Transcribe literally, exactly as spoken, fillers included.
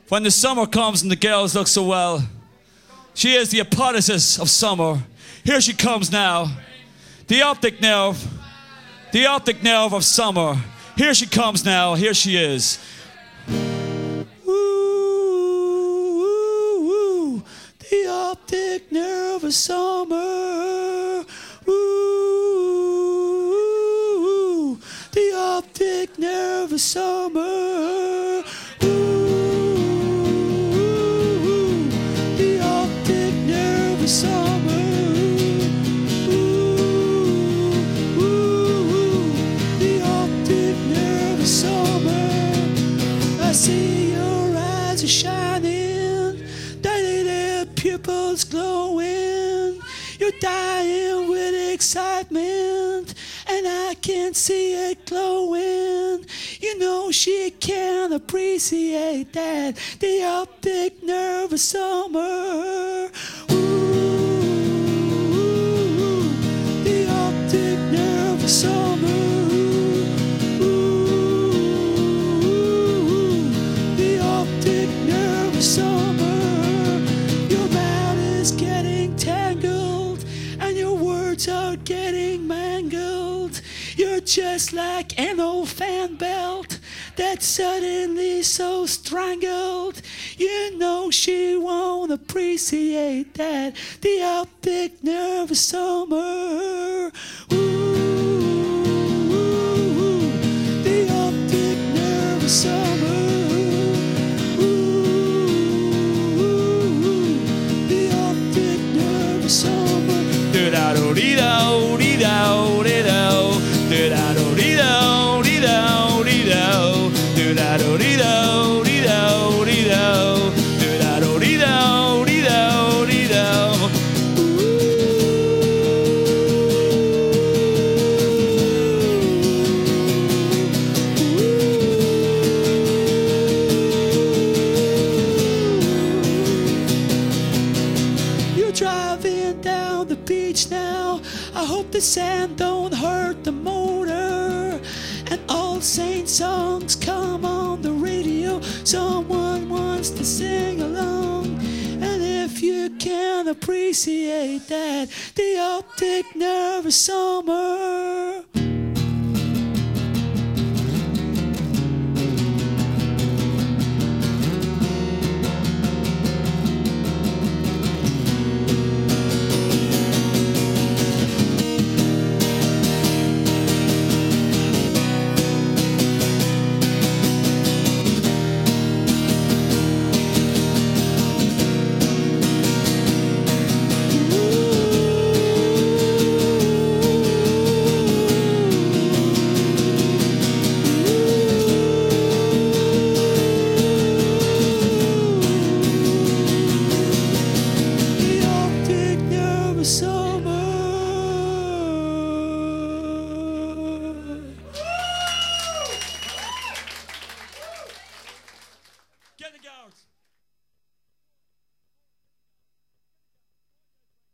When the summer comes and the girls look so well, she is the apotheosis of summer. Here she comes now, the optic nerve, the optic nerve of summer. Here she comes now, here she is. Ooh, ooh, ooh, the optic nerve of summer. Ooh, ooh, the optic nerve of summer. Summer, ooh, ooh, the optic nerve of summer. I see your eyes are shining, dilated pupils glowing. You're dying with excitement, and I can see it glowing. You know she can appreciate that, the optic nerve of summer. Summer, ooh, the optic nerve of summer. Your mouth is getting tangled, and your words are getting mangled. You're just like an old fan belt that's suddenly so strangled. You know she won't appreciate that, the optic nerve of summer. Ooh. Summer, ooh, the optic nerve of summer. Do da do dee do dee do dee do, do da do dee do dee do dee do, do da do dee do dee do dee do, do da do dee do dee do dee do. Driving down the beach now, I hope the sand don't hurt the motor. And All Saints songs come on the radio, someone wants to sing along. And if you can appreciate that, the optic nerve of summer.